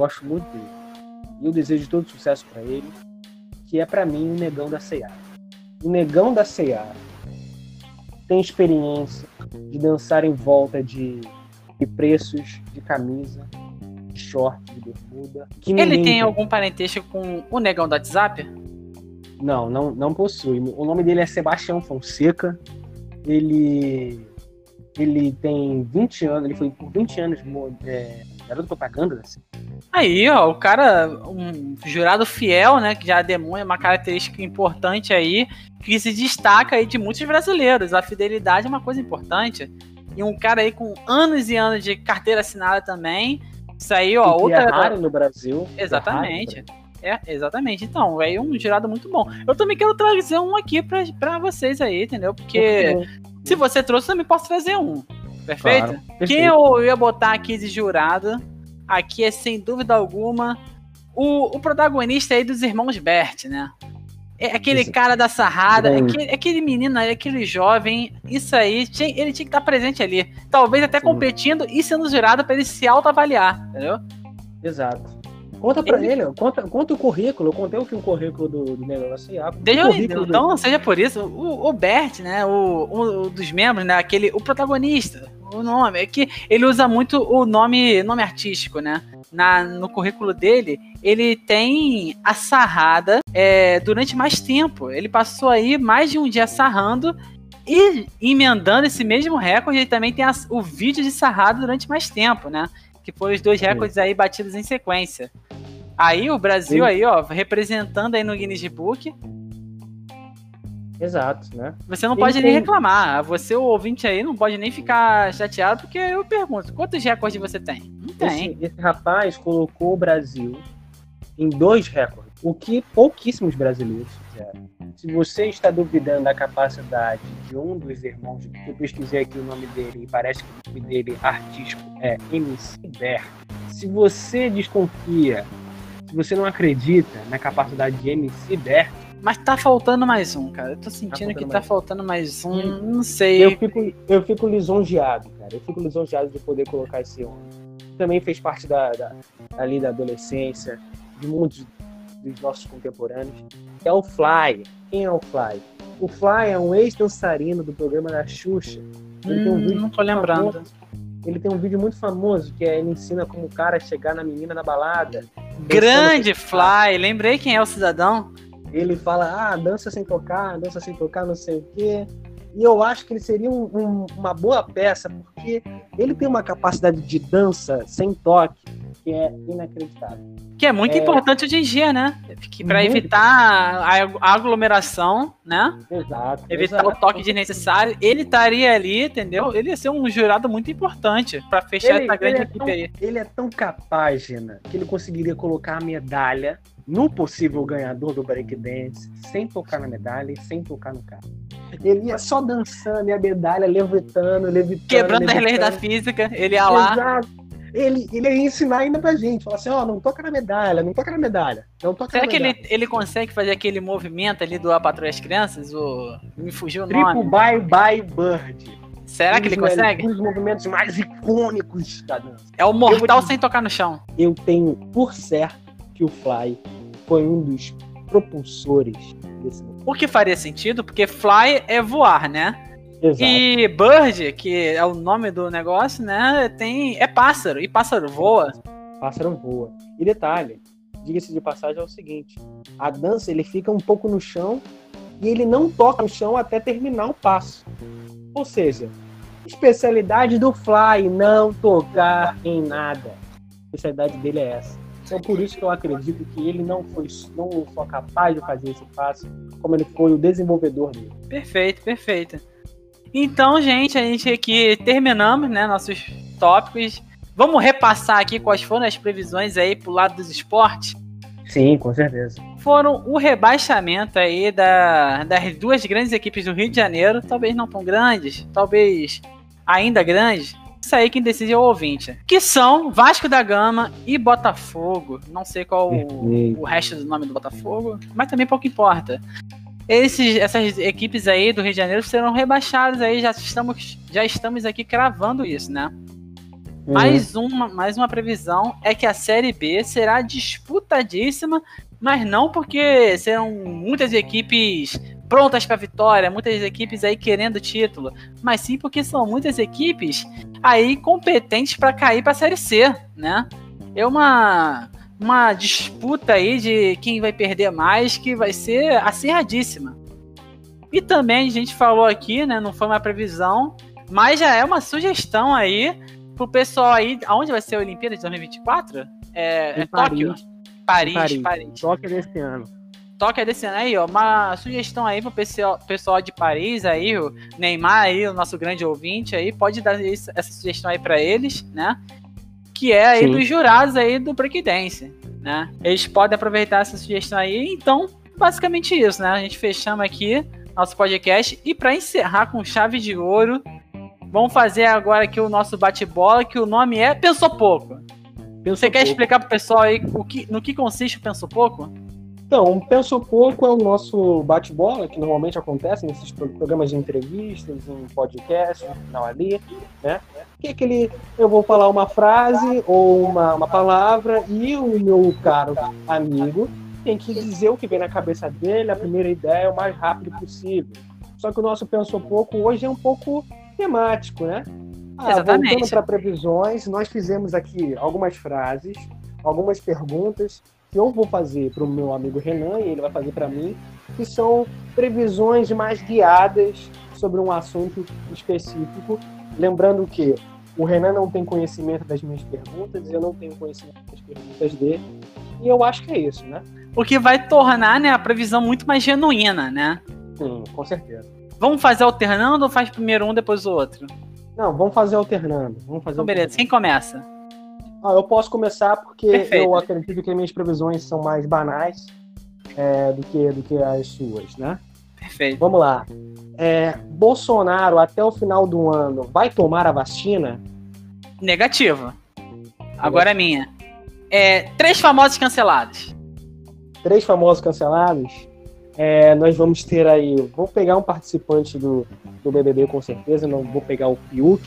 E eu desejo todo sucesso para ele, que é para mim o Negão da C&A. O Negão da C&A tem experiência de dançar em volta de preços de camisa, de short, de bermuda. Ele tem algum parentesco com o Negão do WhatsApp? Não possui. O nome dele é Sebastião Fonseca. Ele tem 20 anos, ele foi por 20 anos garoto propaganda. Assim. Aí, ó, o cara, um jurado fiel, né, que já demonstra uma característica importante aí, que se destaca aí de muitos brasileiros. A fidelidade é uma coisa importante. E um cara aí com anos e anos de carteira assinada também. Isso aí, ó, outra... é raro no Brasil. Exatamente. Exatamente. Então, é um jurado muito bom. Eu também quero trazer um aqui pra vocês aí, entendeu? Porque se você trouxe, eu também posso trazer um. Perfeito? Claro, perfeito. Quem eu ia botar aqui de jurado, aqui é sem dúvida alguma o protagonista aí dos Irmãos Bert, né? É aquele cara da sarrada, aquele menino, aquele jovem, isso aí, ele tinha que estar presente ali. Talvez até competindo e sendo jurado para ele se autoavaliar, entendeu? Exato. Conta pra ele, conta o currículo. Eu contei o currículo do negócio. Então, seja por isso, o Bert, né, o dos membros, né, o protagonista, o nome, é que ele usa muito o nome artístico, né? No currículo dele, ele tem a sarrada durante mais tempo. Ele passou aí mais de um dia sarrando e emendando esse mesmo recorde, ele também tem o vídeo de sarrada durante mais tempo, né? Que foram os 2 recordes aí batidos em sequência. Aí o Brasil aí, ó, representando aí no Guinness Book. Exato, né? Você não pode nem reclamar. Você, o ouvinte aí, não pode nem ficar chateado, porque eu pergunto, quantos recordes você tem? Não tem. Esse rapaz colocou o Brasil em 2 recordes, o que pouquíssimos brasileiros fizeram. Se você está duvidando da capacidade de um dos irmãos, eu pesquisei aqui o nome dele e parece que o nome dele artístico é MC Bert. Se você desconfia, se você não acredita na capacidade de MC Bert, mas tá faltando mais um, cara. Eu tô sentindo que tá faltando mais um. Não sei. Eu fico lisonjeado, cara. Eu fico lisonjeado de poder colocar esse homem. Também fez parte ali da adolescência, de muitos dos nossos contemporâneos. É o Fly. Quem é o Fly? O Fly é um ex-dançarino do programa da Xuxa. Ele tem um vídeo não tô lembrando. Famoso. Ele tem um vídeo muito famoso, que ele ensina como o cara chegar na menina na balada. Grande Fly! Lembrei quem é o cidadão. Ele fala, dança sem tocar, não sei o quê. E eu acho que ele seria uma boa peça, porque ele tem uma capacidade de dança sem toque que é inacreditável. Que é muito importante hoje em dia, né? Para evitar a aglomeração, né? Exato. Evitar o toque desnecessário. Ele estaria ali, entendeu? Ele ia ser um jurado muito importante para fechar essa grande equipe aí. Ele é tão capaz, Gina, que ele conseguiria colocar a medalha no possível ganhador do breakdance, sem tocar na medalha e sem tocar no carro. Ele ia só dançando e a medalha levitando. Quebrando as leis da física, ele ia lá. Exato. Ele ia ensinar ainda pra gente, falar assim, não toca na medalha, não toca na medalha. Será que ele consegue fazer aquele movimento ali do A Patroa e as Crianças? Me fugiu o nome. Triple Bye Bye Bird. Será que ele consegue? Um dos movimentos mais icônicos da dança. É o mortal sem tocar no chão. Eu tenho por certo que o Fly foi um dos propulsores desse movimento. O que faria sentido, porque Fly é voar, né? Exato. E Bird, que é o nome do negócio, né? É pássaro, e pássaro voa. Pássaro voa. E detalhe, diga-se de passagem, é o seguinte: a dança ele fica um pouco no chão e ele não toca no chão até terminar o passo. Ou seja, especialidade do Fly, não tocar em nada. A especialidade dele é essa. Então por isso que eu acredito que ele não foi só capaz de fazer esse passo, como ele foi o desenvolvedor dele. Perfeito. Então, gente, a gente aqui terminamos, né, nossos tópicos. Vamos repassar aqui quais foram as previsões aí pro lado dos esportes? Sim, com certeza. Foram o rebaixamento aí das 2 grandes equipes do Rio de Janeiro, talvez não tão grandes, talvez ainda grandes. Isso aí quem decide é o ouvinte. Que são Vasco da Gama e Botafogo. Não sei qual o resto do nome do Botafogo, mas também pouco importa. Essas equipes aí do Rio de Janeiro serão rebaixadas aí, já estamos aqui cravando isso, né? Mais uma previsão é que a Série B será disputadíssima, mas não porque serão muitas equipes prontas para vitória, muitas equipes aí querendo título, mas sim porque são muitas equipes aí competentes para cair para a Série C, né? É uma disputa aí de quem vai perder mais, que vai ser acirradíssima. E também a gente falou aqui, né, não foi uma previsão, mas já é uma sugestão aí pro pessoal aí, aonde vai ser a Olimpíada de 2024? É Tóquio? Paris. Tóquio desse ano. Tóquio desse ano aí, ó, uma sugestão aí pro pessoal de Paris aí, o Neymar aí, o nosso grande ouvinte aí, pode dar essa sugestão aí pra eles, né? Que é aí dos jurados aí do breakdance, né? Eles podem aproveitar essa sugestão aí. Então, basicamente isso, né? A gente fechamos aqui nosso podcast. E para encerrar com chave de ouro, vamos fazer agora aqui o nosso bate-bola, que o nome é Pensou Pouco. Você quer explicar pro pessoal aí no que consiste o Pensou Pouco? Então, o Pensou Pouco é o nosso bate-bola, que normalmente acontece nesses programas de entrevistas, em podcast, no final ali, né? Que é aquele, eu vou falar uma frase ou uma palavra e o meu caro amigo tem que dizer o que vem na cabeça dele, a primeira ideia, o mais rápido possível. Só que o nosso Pensou Pouco hoje é um pouco temático, né? Exatamente. Voltando para previsões, nós fizemos aqui algumas frases, algumas perguntas que eu vou fazer para o meu amigo Renan e ele vai fazer para mim, que são previsões mais guiadas sobre um assunto específico. Lembrando que o Renan não tem conhecimento das minhas perguntas, eu não tenho conhecimento das perguntas dele, e eu acho que é isso, né? O que vai tornar, né, a previsão muito mais genuína, né? Sim, com certeza. Vamos fazer alternando ou faz primeiro um, depois o outro? Não, vamos fazer alternando. Então, beleza. Quem começa? Eu posso começar porque Perfeito. Eu acredito que as minhas previsões são mais banais do que as suas, né? Perfeito. Vamos lá. Bolsonaro, até o final do ano, vai tomar a vacina? Negativo. Agora é minha. 3 famosos cancelados. 3 famosos cancelados? Nós vamos ter aí... Vou pegar um participante do BBB com certeza, não vou pegar o Fiuk.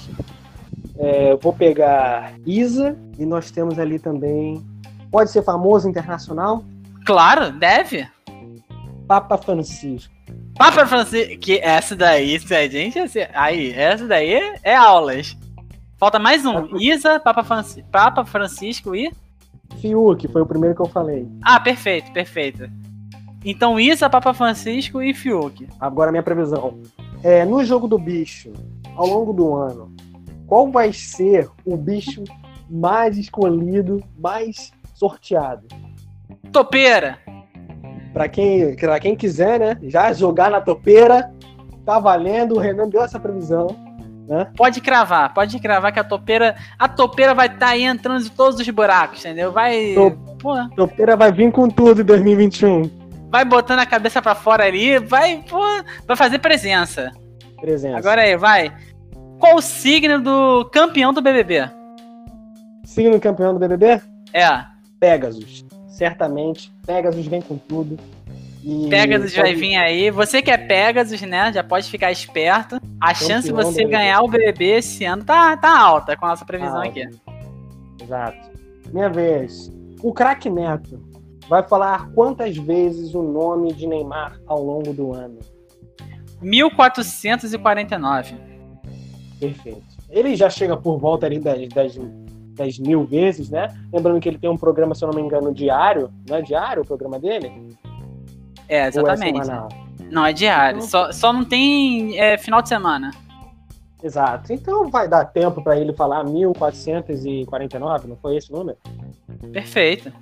Vou pegar Isa, e nós temos ali também... Pode ser famoso internacional? Claro, deve. Papa Francisco. Papa Francisco, que essa daí, gente, aí, essa daí é aulas. Falta mais um. Isa, Papa Francisco e... Fiuk, foi o primeiro que eu falei. Perfeito. Então Isa, Papa Francisco e Fiuk. Agora a minha previsão. No jogo do bicho, ao longo do ano, qual vai ser o bicho mais escolhido, mais sorteado? Topeira. Pra quem quiser, né? Já jogar na topeira, tá valendo. O Renan deu essa previsão, né? Pode cravar que a topeira vai estar aí entrando em todos os buracos, entendeu? Topeira vai vir com tudo em 2021. Vai botando a cabeça pra fora ali, vai fazer presença. Agora aí, vai. Qual o signo do campeão do BBB? Signo campeão do BBB? Pégasus. Certamente. Pégasus vem com tudo. Pegasus vai vir aí. Você que é Pegasus, né? Já pode ficar esperto. A chance de você ganhar o BBB esse ano tá alta com a nossa previsão aqui. Exato. Minha vez. O craque Neto vai falar quantas vezes o nome de Neymar ao longo do ano? 1449. Perfeito. Ele já chega por volta ali das 10.000 vezes, né? Lembrando que ele tem um programa, se eu não me engano, diário. Não é diário o programa dele? Exatamente. Não, é diário. Só não tem final de semana. Exato. Então vai dar tempo para ele falar 1449, não foi esse o número? Perfeito.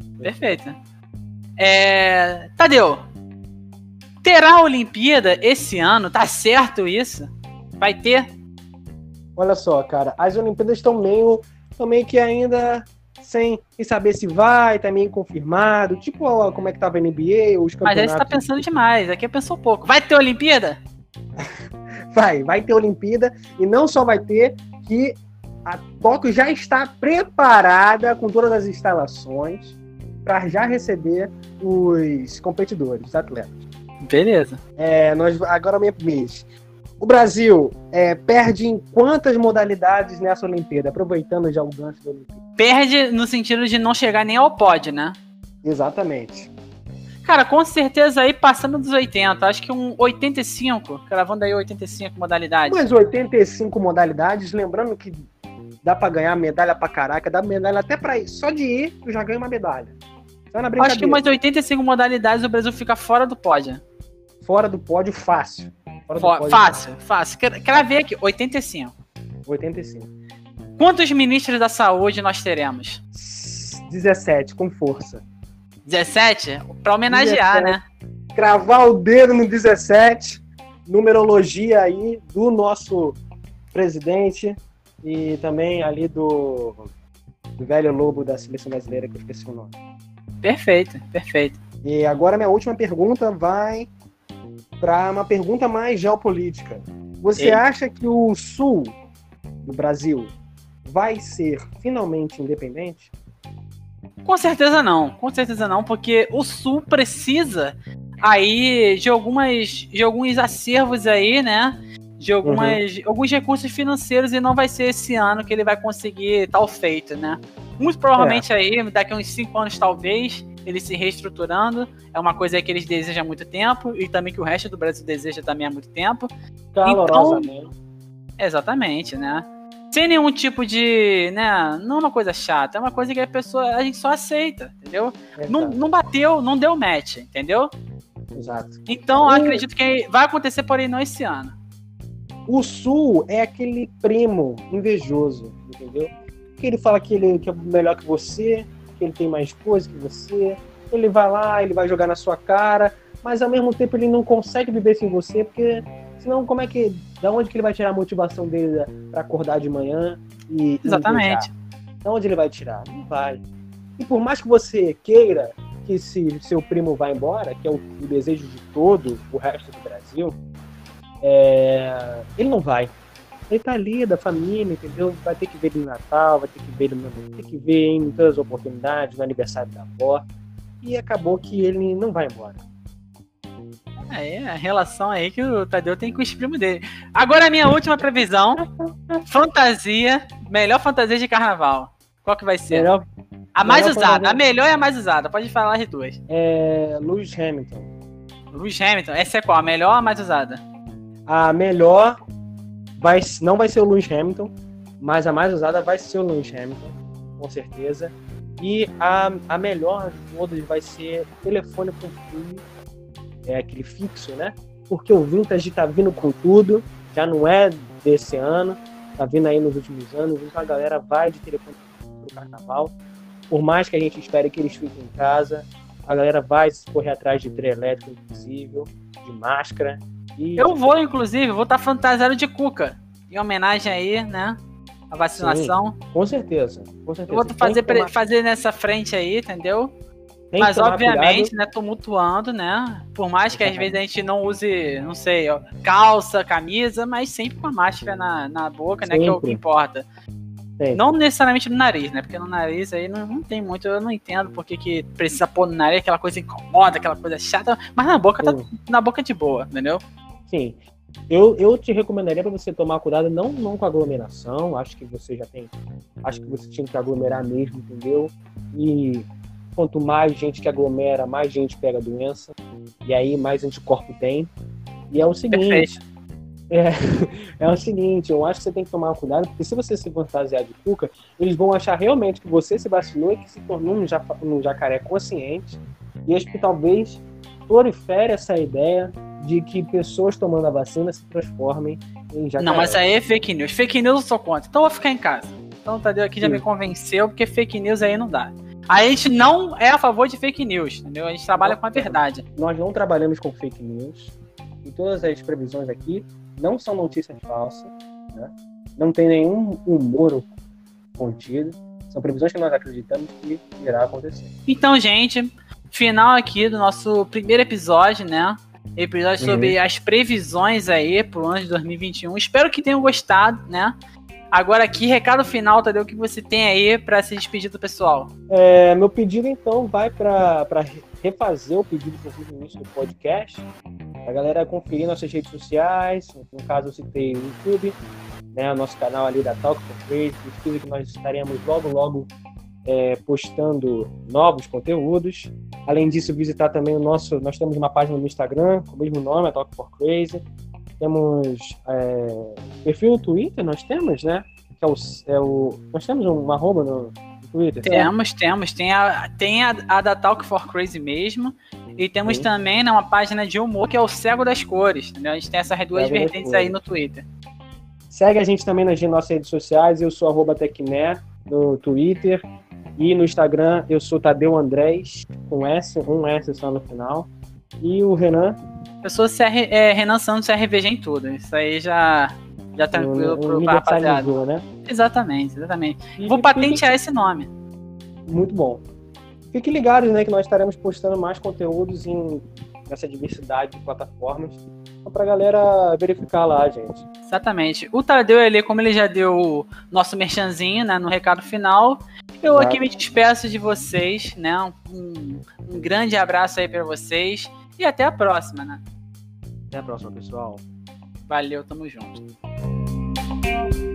Tadeu, terá a Olimpíada esse ano? Tá certo isso? Vai ter? Olha só, cara, as Olimpíadas estão meio que ainda sem saber se vai, tá meio confirmado, tipo como é que tava a NBA, os campeonatos. Mas aí você tá pensando demais, aqui pensou pouco. Vai ter Olimpíada? Vai ter Olimpíada, e não só vai ter, que a Tóquio já está preparada com todas as instalações para já receber os competidores, os atletas. Beleza. Agora minha vez. O Brasil perde em quantas modalidades nessa Olimpíada? Aproveitando já o gancho da Olimpíada. Perde no sentido de não chegar nem ao pódio, né? Exatamente. Cara, com certeza aí passando dos 80. Acho que um 85, cravando aí 85 modalidades. Mas 85 modalidades, lembrando que dá pra ganhar medalha pra caraca, dá medalha até pra ir. Só de ir, tu já ganha uma medalha. Só na brincadeira. Acho que umas 85 modalidades o Brasil fica fora do pódio. Fora do pódio, fácil. Fácil. Cravei aqui, 85. 85. Quantos ministros da saúde nós teremos? 17, com força. 17? Pra homenagear, 17. Né? Cravar o dedo no 17. Numerologia aí do nosso presidente e também ali do velho lobo da seleção brasileira, que eu esqueci o nome. Perfeito. E agora minha última pergunta vai para uma pergunta mais geopolítica. Você acha que o sul do Brasil vai ser finalmente independente? Com certeza não, porque o sul precisa aí de alguns acervos aí, né? De alguns recursos financeiros, e não vai ser esse ano que ele vai conseguir tal feito, né? Muito provavelmente aí, daqui a uns 5 anos talvez, ele se reestruturando. É uma coisa que eles desejam há muito tempo, e também que o resto do Brasil deseja também há muito tempo. Calorosamente. Então, exatamente, né? Sem nenhum tipo de, né? Não é uma coisa chata, é uma coisa que a gente só aceita, entendeu? Não bateu, não deu match, entendeu? Exato. Então, acredito que vai acontecer, porém não esse ano. O sul é aquele primo invejoso, entendeu? Que ele fala que ele é melhor que você, que ele tem mais coisa que você, ele vai lá, ele vai jogar na sua cara, mas ao mesmo tempo ele não consegue viver sem você, porque senão da onde que ele vai tirar a motivação dele para acordar de manhã e exatamente. Da onde ele vai tirar? Não vai. E por mais que você queira que seu primo vá embora, que é o desejo de todo o resto do Brasil, ele não vai. Ele tá ali, da família, entendeu? Vai ter que ver ele no Natal, vai ter que ver em todas as oportunidades, no aniversário da avó. E acabou que ele não vai embora. A relação aí que o Tadeu tem com os primos dele. Agora a minha última previsão. Melhor fantasia de carnaval. Qual que vai ser? A mais usada. A melhor e a mais usada. Pode falar as duas. Lewis Hamilton. Lewis Hamilton. Essa é qual? A melhor ou a mais usada? A melhor não vai ser o Lewis Hamilton, mas a mais usada vai ser o Lewis Hamilton, com certeza. E a melhor de todas vai ser o telefone com fio, aquele fixo, né? Porque o Vintage tá vindo com tudo, já não é desse ano, tá vindo aí nos últimos anos, então a galera vai de telefone pro carnaval. Por mais que a gente espere que eles fiquem em casa, a galera vai correr atrás de trio elétrico, inclusive, de máscara. Eu vou, inclusive, estar fantasiado de Cuca, em homenagem aí, né? A vacinação. Sim, com certeza. Eu vou fazer nessa frente aí, entendeu? Mas obviamente, né, tumultuando, né? Por mais que às vezes a gente não use, não sei, calça, camisa, mas sempre com a máscara na boca, né? Que é o que importa. Sempre. Não necessariamente no nariz, né? Porque no nariz aí não tem muito, eu não entendo porque que precisa pôr no nariz, aquela coisa incomoda, aquela coisa chata, mas na boca tá na boca de boa, entendeu? Sim. Eu te recomendaria para você tomar cuidado, não com aglomeração, acho que você tinha que aglomerar mesmo, entendeu? E quanto mais gente que aglomera, mais gente pega a doença, e aí mais anticorpo tem. E é o seguinte, é o seguinte, eu acho que você tem que tomar cuidado, porque se você se fantasiar de Cuca, eles vão achar realmente que você se vacinou e que se tornou um jacaré consciente, e acho que talvez prolifere essa ideia de que pessoas tomando a vacina se transformem em jacaré. Não, mas aí é fake news. Fake news eu sou contra, então eu vou ficar em casa. Então o Tadeu aqui já me convenceu, porque fake news aí não dá. A gente não é a favor de fake news, entendeu? A gente trabalha com a verdade. Nós não trabalhamos com fake news. E todas as previsões aqui não são notícias falsas, né? Não tem nenhum humor contido. São previsões que nós acreditamos que irá acontecer. Então, gente, final aqui do nosso primeiro episódio, né? Episódio sobre as previsões aí pro ano de 2021. Espero que tenham gostado, né? Agora aqui, recado final, Tadeu, o que você tem aí para se despedir do pessoal? Meu pedido, então, vai para refazer o pedido que eu fiz no início do podcast. A galera conferir nossas redes sociais, no caso eu citei o YouTube, né, o nosso canal ali da Talk for Crazy, pesquisa que nós estaremos logo postando novos conteúdos. Além disso, visitar também nós temos uma página no Instagram com o mesmo nome, a Talk for Crazy. Temos perfil no Twitter, nós temos, né? Que nós temos um arroba no Twitter. Temos. Tem a da Talk for Crazy mesmo. E temos também, né, uma página de humor que é o Cego das Cores. Entendeu? A gente tem essas duas vertentes aí no Twitter. Segue a gente também nas nossas redes sociais. Eu sou @Tecné no Twitter. E no Instagram eu sou Tadeu Andrés, com S, um S só no final. E o Renan? Eu sou Renan Santos CRVG em tudo. Isso aí já tranquilo pro rapaziada. Né? Exatamente. Vou patentear esse nome. Muito bom. fiquem ligados, né, que nós estaremos postando mais conteúdos nessa diversidade de plataformas. Então, pra galera verificar lá, gente. Exatamente. O Tadeu, como ele já deu o nosso merchanzinho, né, no recado final, eu Exato. aqui me despeço de vocês, né? Um grande abraço aí pra vocês e até a próxima, né? Até a próxima, pessoal. Valeu, tamo junto.